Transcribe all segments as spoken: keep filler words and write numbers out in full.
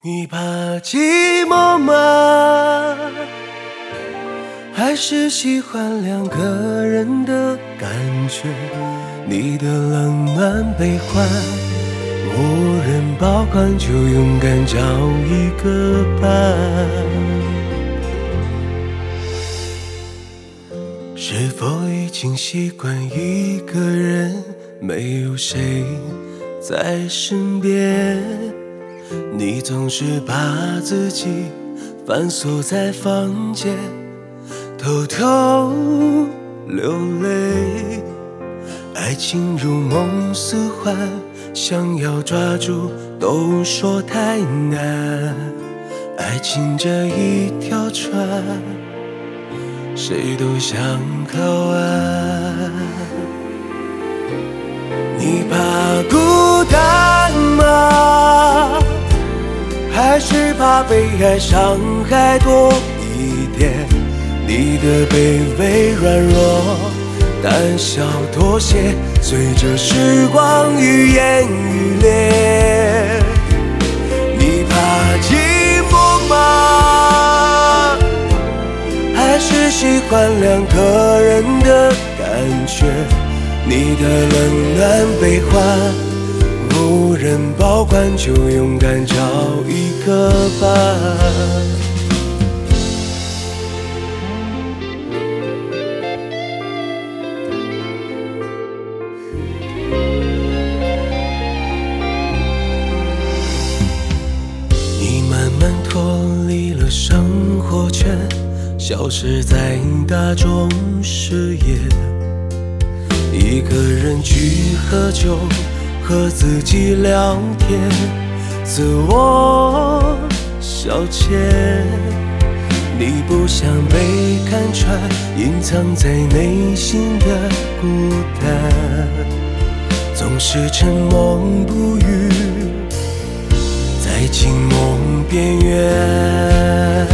你怕寂寞吗？还是喜欢两个人的感觉？你的冷暖悲欢无人保管，就勇敢找一个伴。是否已经习惯一个人，没有谁在身边？你总是把自己反锁在房间，偷偷流泪。爱情如梦似幻，想要抓住都说太难。爱情这一条船，谁都想靠岸。你怕孤单吗？还是怕被爱伤害多一点？你的卑微软弱，胆小妥协，随着时光愈演愈烈。你怕寂寞吗？还是喜欢两个人的感觉？你的冷暖悲欢无人保管，就勇敢找一个伴。你慢慢脱离了生活圈，消失在大众视野，一个人去喝酒，和自己聊天，自我消遣。你不想被看穿，隐藏在内心的孤单，总是沉默不语，在静梦边缘。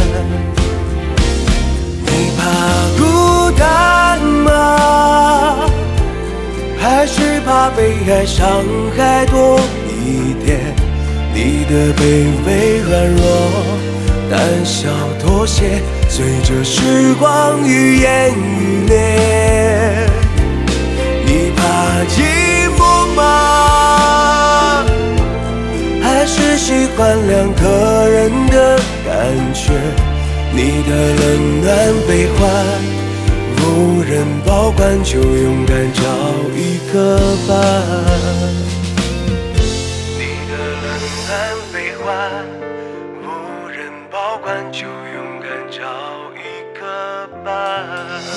你怕孤单吗？还是怕被爱伤害多一点？你的卑微软弱，胆小妥协，随着时光愈演愈烈。你怕寂寞吗？还是喜欢两个人的感觉？你的冷暖悲欢无人保管，就勇敢找一个伴。你的冷暖悲欢无人保管，就勇敢找一个伴。